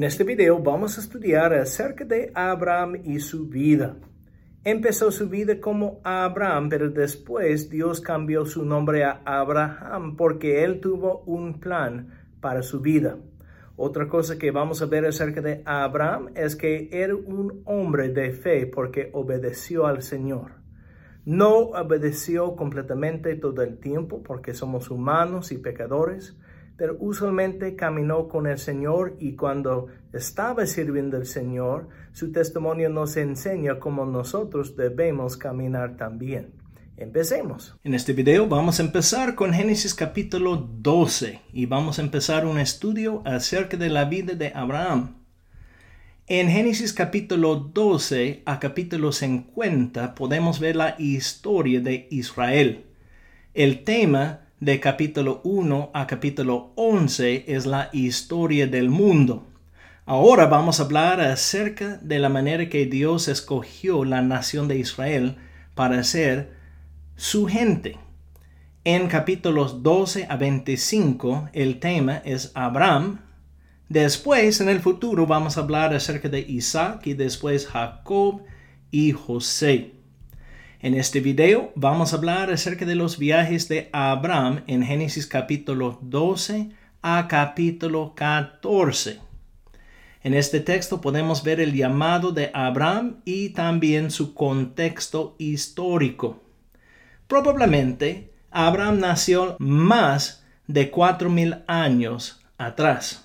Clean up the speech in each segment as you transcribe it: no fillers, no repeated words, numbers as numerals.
En este video vamos a estudiar acerca de Abraham y su vida. Empezó su vida como Abraham, pero después Dios cambió su nombre a Abraham porque él tuvo un plan para su vida. Otra cosa que vamos a ver acerca de Abraham es que era un hombre de fe porque obedeció al Señor. No obedeció completamente todo el tiempo porque somos humanos y pecadores, pero usualmente caminó con el Señor y cuando estaba sirviendo al Señor, su testimonio nos enseña cómo nosotros debemos caminar también. Empecemos. En este video vamos a empezar con Génesis capítulo 12 y vamos a empezar un estudio acerca de la vida de Abraham. En Génesis capítulo 12 a capítulo 50 podemos ver la historia de Israel. El tema de capítulo 1 a capítulo 11 es la historia del mundo. Ahora vamos a hablar acerca de la manera que Dios escogió la nación de Israel para ser su gente. En capítulos 12 a 25 el tema es Abraham. Después, en el futuro, vamos a hablar acerca de Isaac y después Jacob y José. En este video vamos a hablar acerca de los viajes de Abraham en Génesis capítulo 12 a capítulo 14. En este texto podemos ver el llamado de Abraham y también su contexto histórico. Probablemente Abraham nació más de 4,000 años atrás.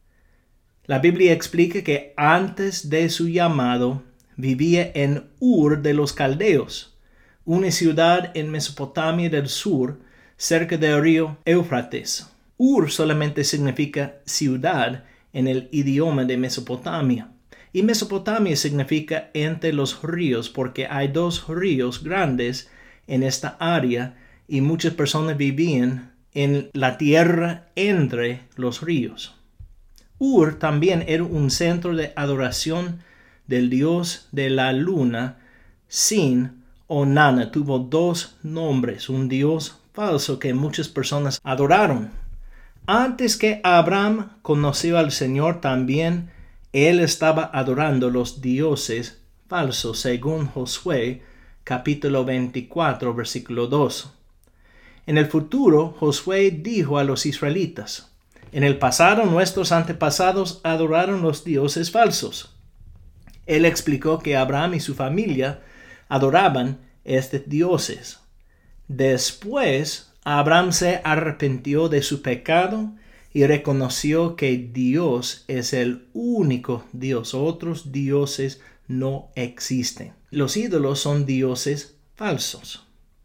La Biblia explica que antes de su llamado vivía en Ur de los Caldeos, una ciudad en Mesopotamia del sur, cerca del río Éufrates. Ur solamente significa ciudad en el idioma de Mesopotamia. Y Mesopotamia significa entre los ríos porque hay 2 ríos grandes en esta área y muchas personas vivían en la tierra entre los ríos. Ur también era un centro de adoración del dios de la luna, Sin o Nana. Tuvo 2 nombres, un dios falso que muchas personas adoraron. Antes que Abraham conoció al Señor también, él estaba adorando los dioses falsos, según Josué, capítulo 24, versículo 2. En el futuro, Josué dijo a los israelitas: en el pasado nuestros antepasados adoraron los dioses falsos. Él explicó que Abraham y su familia adoraban estos dioses. Después, Abraham se arrepintió de su pecado y reconoció que Dios es el único Dios. Otros dioses no existen. Los ídolos son dioses falsos.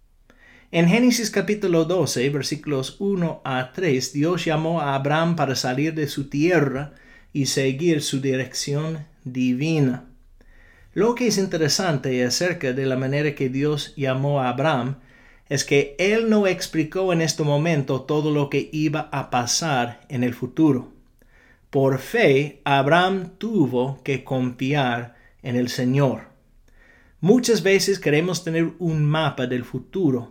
En Génesis capítulo 12, versículos 1 a 3, Dios llamó a Abraham para salir de su tierra y seguir su dirección divina. Lo que es interesante acerca de la manera que Dios llamó a Abraham es que Él no explicó en este momento todo lo que iba a pasar en el futuro. Por fe, Abraham tuvo que confiar en el Señor. Muchas veces queremos tener un mapa del futuro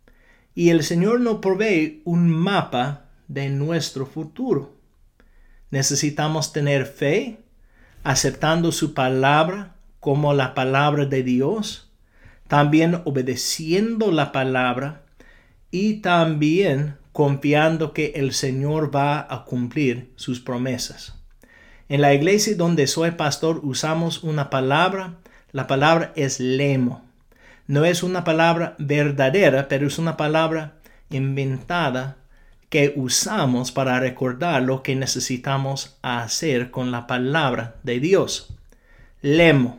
y el Señor no provee un mapa de nuestro futuro. Necesitamos tener fe, aceptando su palabra como la palabra de Dios, también obedeciendo la palabra y también confiando que el Señor va a cumplir sus promesas. En la iglesia donde soy pastor usamos una palabra, la palabra es lemo. No es una palabra verdadera, pero es una palabra inventada que usamos para recordar lo que necesitamos hacer con la palabra de Dios. Lemo.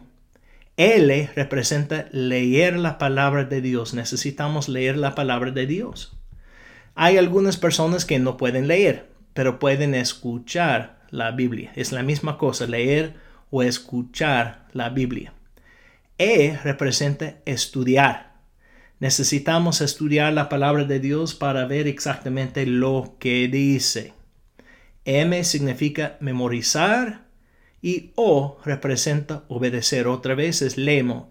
L representa leer la palabra de Dios. Necesitamos leer la palabra de Dios. Hay algunas personas que no pueden leer, pero pueden escuchar la Biblia. Es la misma cosa, leer o escuchar la Biblia. E representa estudiar. Necesitamos estudiar la palabra de Dios para ver exactamente lo que dice. M significa memorizar y O representa obedecer. Otra vez es lemo,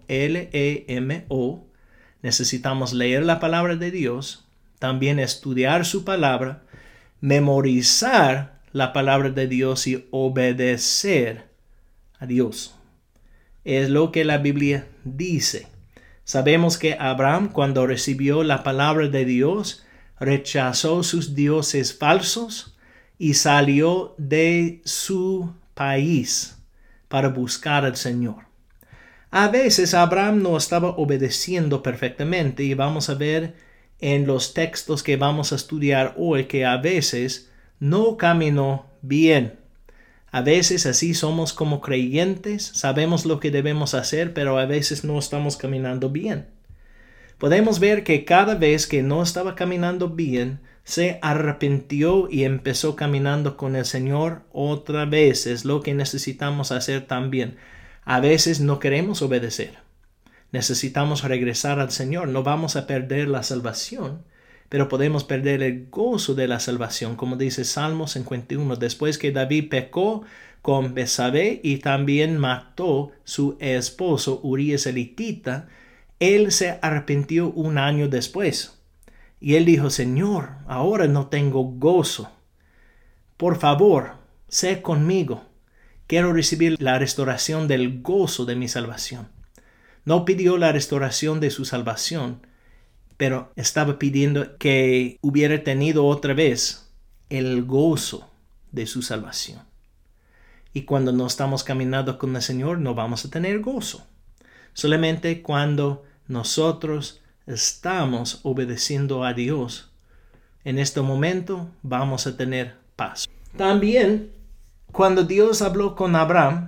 L-E-M-O. Necesitamos leer la palabra de Dios, también estudiar su palabra, memorizar la palabra de Dios y obedecer a Dios. Es lo que la Biblia dice. Sabemos que Abraham, cuando recibió la palabra de Dios, rechazó sus dioses falsos y salió de su país para buscar al Señor. A veces Abraham no estaba obedeciendo perfectamente y vamos a ver en los textos que vamos a estudiar hoy que a veces no caminó bien. A veces así somos como creyentes, sabemos lo que debemos hacer, pero a veces no estamos caminando bien. Podemos ver que cada vez que no estaba caminando bien, se arrepintió y empezó caminando con el Señor otra vez. Es lo que necesitamos hacer también. A veces no queremos obedecer. Necesitamos regresar al Señor. No vamos a perder la salvación, pero podemos perder el gozo de la salvación, como dice Salmo 51. Después que David pecó con Betsabé y también mató su esposo Urías el hitita, él se arrepintió un año después. Y él dijo, Señor, ahora no tengo gozo. Por favor, sé conmigo. Quiero recibir la restauración del gozo de mi salvación. No pidió la restauración de su salvación, pero estaba pidiendo que hubiera tenido otra vez el gozo de su salvación. Y cuando no estamos caminando con el Señor, no vamos a tener gozo. Solamente cuando nosotros estamos obedeciendo a Dios, en este momento vamos a tener paz. También, cuando Dios habló con Abraham,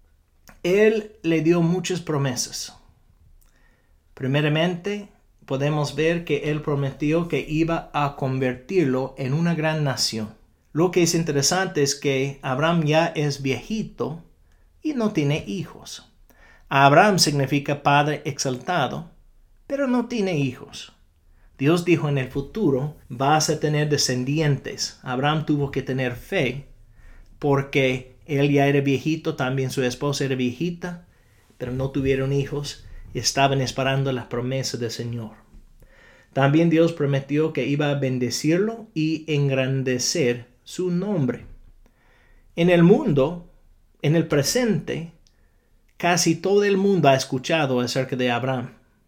Él le dio muchas promesas. Primeramente, podemos ver que Él prometió que iba a convertirlo en una gran nación. Lo que es interesante es que Abraham ya es viejito y no tiene hijos. Abraham significa padre exaltado, pero no tiene hijos. Dios dijo en el futuro, vas a tener descendientes. Abraham tuvo que tener fe porque él ya era viejito, también su esposa era viejita, pero no tuvieron hijos y estaban esperando las promesas del Señor. También Dios prometió que iba a bendecirlo y engrandecer su nombre. En el mundo, en el presente, casi todo el mundo ha escuchado acerca de Abraham.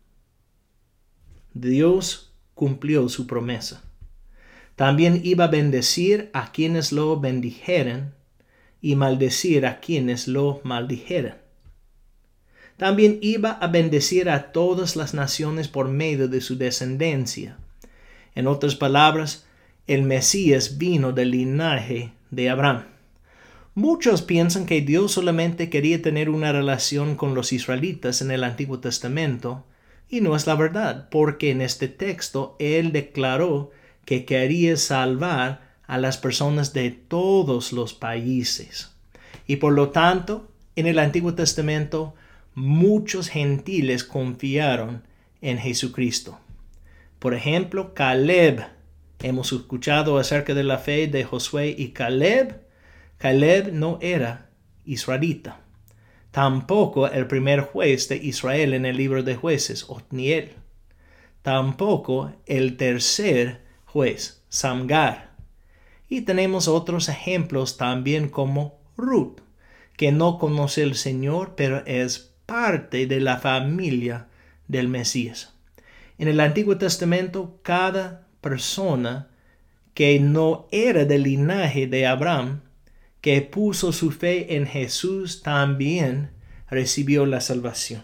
Dios cumplió su promesa. También iba a bendecir a quienes lo bendijeren y maldecir a quienes lo maldijeren. También iba a bendecir a todas las naciones por medio de su descendencia. En otras palabras, el Mesías vino del linaje de Abraham. Muchos piensan que Dios solamente quería tener una relación con los israelitas en el Antiguo Testamento, y no es la verdad, porque en este texto Él declaró que quería salvar a las personas de todos los países. Y por lo tanto, en el Antiguo Testamento, muchos gentiles confiaron en Jesucristo. Por ejemplo, Caleb. Hemos escuchado acerca de la fe de Josué y Caleb. Caleb no era israelita. Tampoco el primer juez de Israel en el libro de Jueces, Otniel. Tampoco el tercer juez, Samgar. Y tenemos otros ejemplos también como Ruth, que no conoce al Señor, pero es parte de la familia del Mesías. En el Antiguo Testamento, cada persona que no era del linaje de Abraham, que puso su fe en Jesús, también recibió la salvación.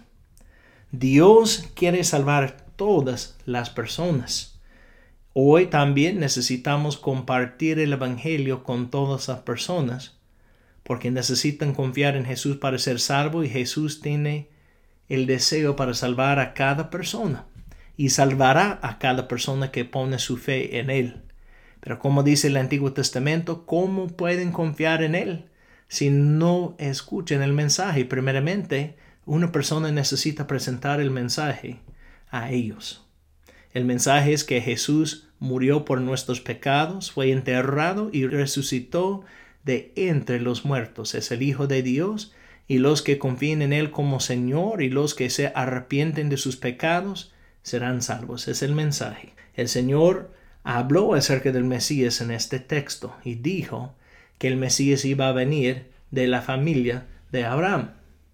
Dios quiere salvar todas las personas. Hoy también necesitamos compartir el Evangelio con todas las personas, porque necesitan confiar en Jesús para ser salvo, y Jesús tiene el deseo para salvar a cada persona, y salvará a cada persona que pone su fe en Él. Pero como dice el Antiguo Testamento, ¿cómo pueden confiar en Él si no escuchan el mensaje? Primeramente, una persona necesita presentar el mensaje a ellos. El mensaje es que Jesús murió por nuestros pecados, fue enterrado y resucitó de entre los muertos. Es el Hijo de Dios, y los que confíen en Él como Señor y los que se arrepienten de sus pecados serán salvos. Es el mensaje. El Señor habló acerca del Mesías en este texto y dijo que el Mesías iba a venir de la familia de Abraham.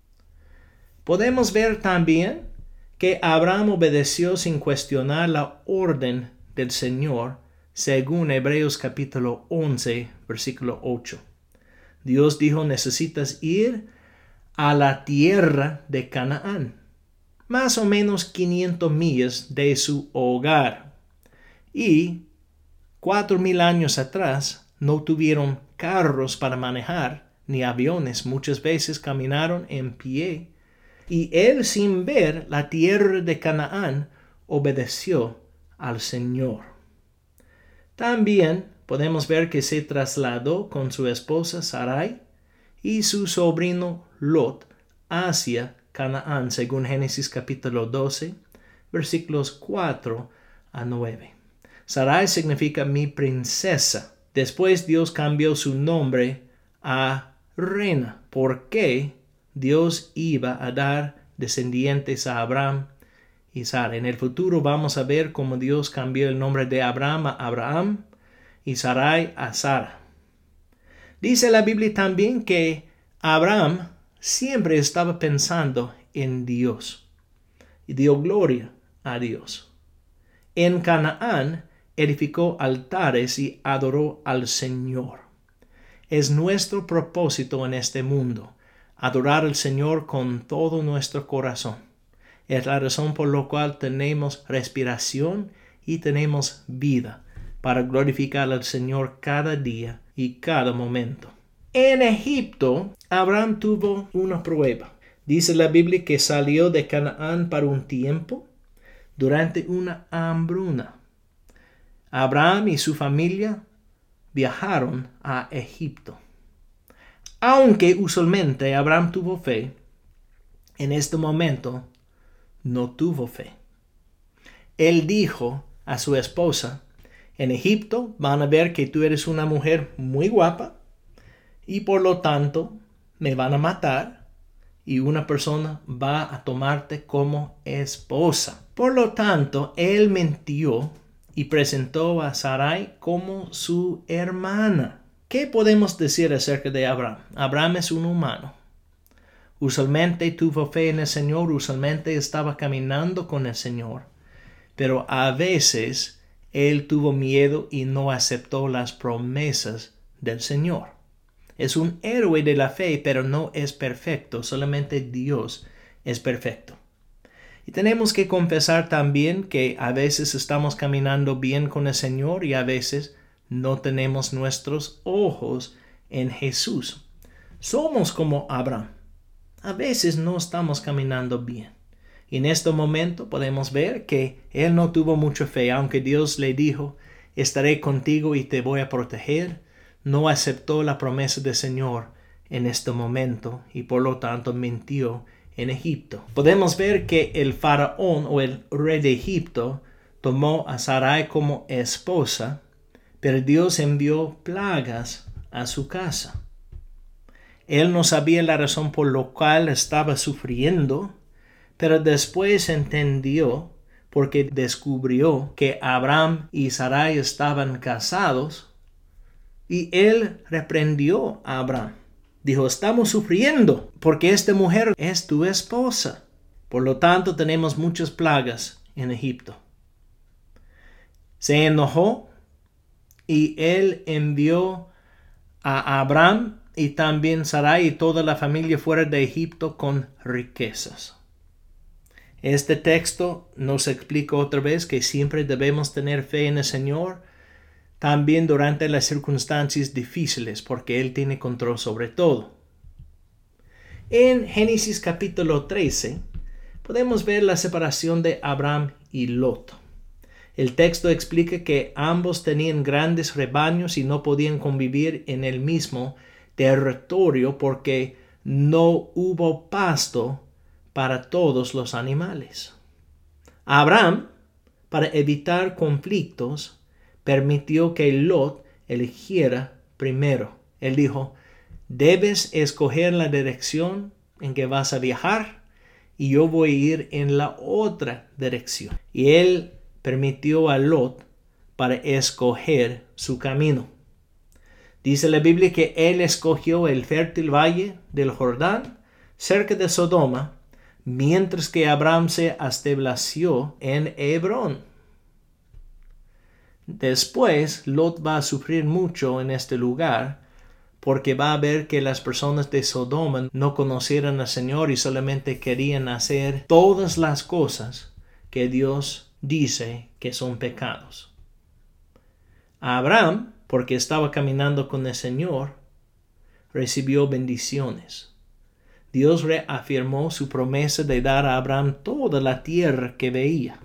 Podemos ver también que Abraham obedeció sin cuestionar la orden del Señor, según Hebreos capítulo 11, versículo 8. Dios dijo, necesitas ir a la tierra de Canaán, más o menos 500 millas de su hogar. Y 4,000 años atrás no tuvieron carros para manejar, ni aviones. Muchas veces caminaron en pie. Y él, sin ver la tierra de Canaán, obedeció al Señor. También podemos ver que se trasladó con su esposa Sarai y su sobrino Lot hacia Canaán, según Génesis capítulo 12, versículos 4 a 9. Sarai significa mi princesa. Después Dios cambió su nombre a reina, porque Dios iba a dar descendientes a Abraham y Sara. En el futuro vamos a ver cómo Dios cambió el nombre de Abraham a Abraham y Sarai a Sara. Dice la Biblia también que Abraham siempre estaba pensando en Dios y dio gloria a Dios. En Canaán edificó altares y adoró al Señor. Es nuestro propósito en este mundo, adorar al Señor con todo nuestro corazón. Es la razón por la cual tenemos respiración y tenemos vida, para glorificar al Señor cada día y cada momento. En Egipto, Abraham tuvo una prueba. Dice la Biblia que salió de Canaán para un tiempo durante una hambruna. Abraham y su familia viajaron a Egipto. Aunque usualmente Abraham tuvo fe, en este momento no tuvo fe. Él dijo a su esposa, en Egipto van a ver que tú eres una mujer muy guapa y por lo tanto me van a matar y una persona va a tomarte como esposa. Por lo tanto, él mintió y presentó a Sarai como su hermana. ¿Qué podemos decir acerca de Abraham? Abraham es un humano. Usualmente tuvo fe en el Señor, usualmente estaba caminando con el Señor, pero a veces él tuvo miedo y no aceptó las promesas del Señor. Es un héroe de la fe, pero no es perfecto. Solamente Dios es perfecto. Y tenemos que confesar también que a veces estamos caminando bien con el Señor y a veces no tenemos nuestros ojos en Jesús. Somos como Abraham. A veces no estamos caminando bien. Y en este momento podemos ver que él no tuvo mucha fe, aunque Dios le dijo, estaré contigo y te voy a proteger. No aceptó la promesa del Señor en este momento y por lo tanto mintió en Egipto. Podemos ver que el faraón o el rey de Egipto tomó a Sarai como esposa, pero Dios envió plagas a su casa. Él no sabía la razón por la cual estaba sufriendo, pero después entendió porque descubrió que Abraham y Sarai estaban casados y él reprendió a Abraham. Dijo, estamos sufriendo porque esta mujer es tu esposa. Por lo tanto, tenemos muchas plagas en Egipto. Se enojó y él envió a Abraham y también Sarai y toda la familia fuera de Egipto con riquezas. Este texto nos explica otra vez que siempre debemos tener fe en el Señor, también durante las circunstancias difíciles, porque Él tiene control sobre todo. En Génesis capítulo 13 podemos ver la separación de Abraham y Lot. El texto explica que ambos tenían grandes rebaños y no podían convivir en el mismo territorio porque no hubo pasto para todos los animales. Abraham, para evitar conflictos, permitió que Lot eligiera primero. Él dijo, debes escoger la dirección en que vas a viajar y yo voy a ir en la otra dirección. Y él permitió a Lot para escoger su camino. Dice la Biblia que él escogió el fértil valle del Jordán, cerca de Sodoma, mientras que Abraham se estableció en Hebrón. Después, Lot va a sufrir mucho en este lugar, porque va a ver que las personas de Sodoma no conocieron al Señor y solamente querían hacer todas las cosas que Dios dice que son pecados. Abraham, porque estaba caminando con el Señor, recibió bendiciones. Dios reafirmó su promesa de dar a Abraham toda la tierra que veía.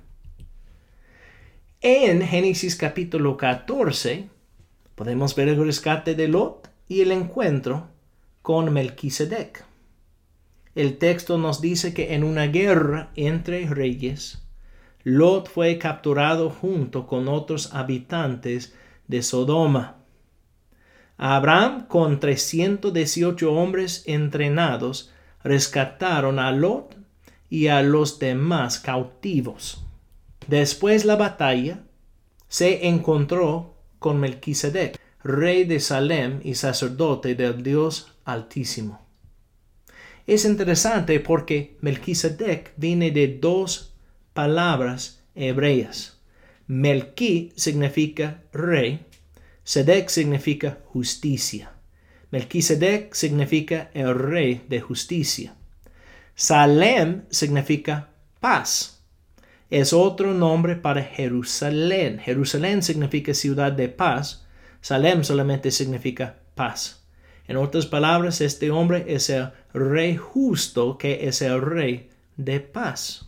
En Génesis capítulo 14 podemos ver el rescate de Lot y el encuentro con Melquisedec. El texto nos dice que en una guerra entre reyes, Lot fue capturado junto con otros habitantes de Sodoma. Abraham, con 318 hombres entrenados, rescataron a Lot y a los demás cautivos. Después de la batalla, se encontró con Melquisedec, rey de Salem y sacerdote del Dios Altísimo. Es interesante porque Melquisedec viene de dos palabras hebreas. Melqui significa rey, Sedec significa justicia. Melquisedec significa el rey de justicia. Salem significa paz. Es otro nombre para Jerusalén. Jerusalén significa ciudad de paz. Salem solamente significa paz. En otras palabras, este hombre es el rey justo, que es el rey de paz.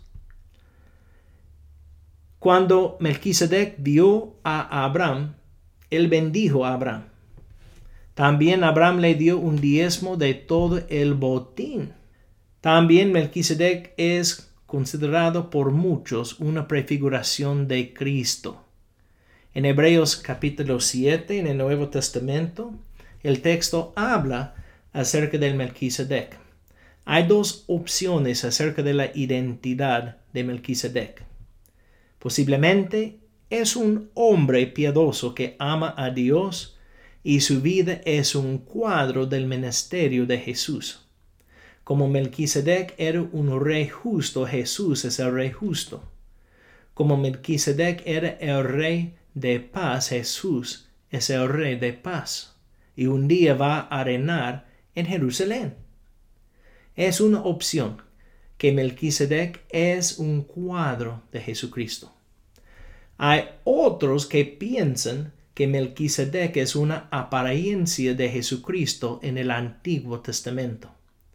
Cuando Melquisedec vio a Abraham, él bendijo a Abraham. También Abraham le dio un diezmo de todo el botín. También Melquisedec es considerado por muchos una prefiguración de Cristo. En Hebreos capítulo 7, en el Nuevo Testamento, el texto habla acerca del Melquisedec. Hay dos opciones acerca de la identidad de Melquisedec. Posiblemente es un hombre piadoso que ama a Dios y su vida es un cuadro del ministerio de Jesús. Como Melquisedec era un rey justo, Jesús es el rey justo. Como Melquisedec era el rey de paz, Jesús es el rey de paz. Y un día va a reinar en Jerusalén. Es una opción que Melquisedec es un cuadro de Jesucristo. Hay otros que piensan que Melquisedec es una apariencia de Jesucristo en el Antiguo Testamento.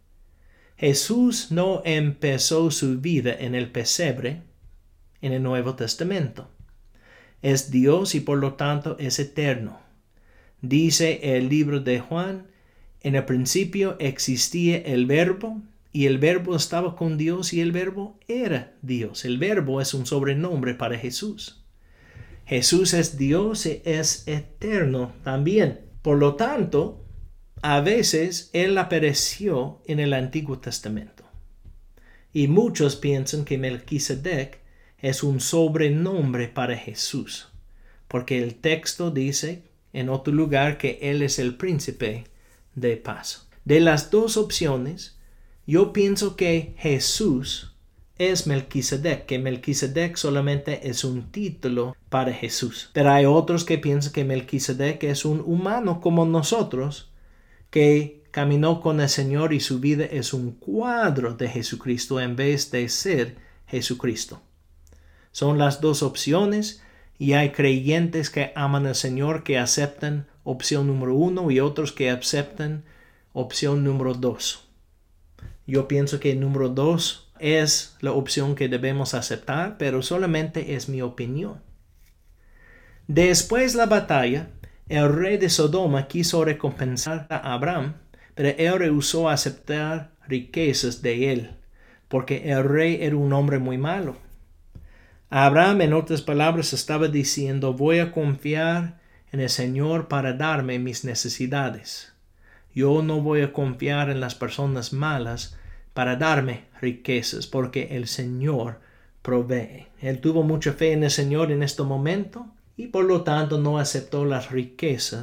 Jesús no empezó su vida en el pesebre en el Nuevo Testamento. Es Dios y por lo tanto es eterno. Dice el libro de Juan, en el principio existía el Verbo, y el Verbo estaba con Dios y el Verbo era Dios. El Verbo es un sobrenombre para Jesús. Jesús es Dios y es eterno también. Por lo tanto, a veces Él apareció en el Antiguo Testamento. Y muchos piensan que Melquisedec es un sobrenombre para Jesús, porque el texto dice en otro lugar que Él es el príncipe de paz. De las dos opciones, yo pienso que Jesús es Melquisedec, que Melquisedec solamente es un título para Jesús. Pero hay otros que piensan que Melquisedec es un humano como nosotros, que caminó con el Señor y su vida es un cuadro de Jesucristo en vez de ser Jesucristo. Son las dos opciones y hay creyentes que aman al Señor que aceptan opción número 1 y otros que aceptan opción número 2. Yo pienso que el número 2 es la opción que debemos aceptar, pero solamente es mi opinión. Después de la batalla, el rey de Sodoma quiso recompensar a Abraham, pero él rehusó aceptar riquezas de él, porque el rey era un hombre muy malo. Abraham, en otras palabras, estaba diciendo, voy a confiar en el Señor para darme mis necesidades. Yo no voy a confiar en las personas malas para darme riquezas, porque el Señor provee. Él tuvo mucha fe en el Señor en este momento y por lo tanto no aceptó las riquezas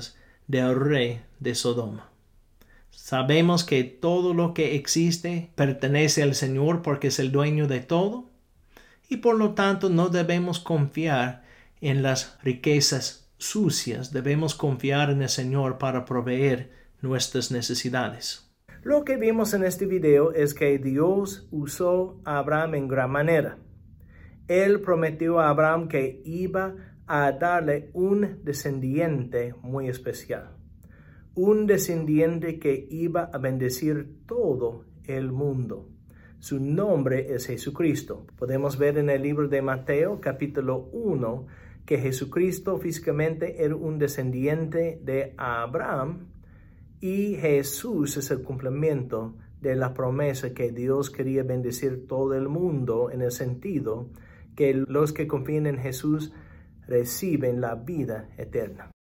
del rey de Sodoma. Sabemos que todo lo que existe pertenece al Señor porque es el dueño de todo, y por lo tanto no debemos confiar en las riquezas sucias. Debemos confiar en el Señor para proveer nuestras necesidades. Lo que vimos en este video es que Dios usó a Abraham en gran manera. Él prometió a Abraham que iba a darle un descendiente muy especial. Un descendiente que iba a bendecir todo el mundo. Su nombre es Jesucristo. Podemos ver en el libro de Mateo, capítulo 1, que Jesucristo físicamente era un descendiente de Abraham y Jesús es el cumplimiento de la promesa que Dios quería bendecir todo el mundo en el sentido que los que confían en Jesús reciben la vida eterna.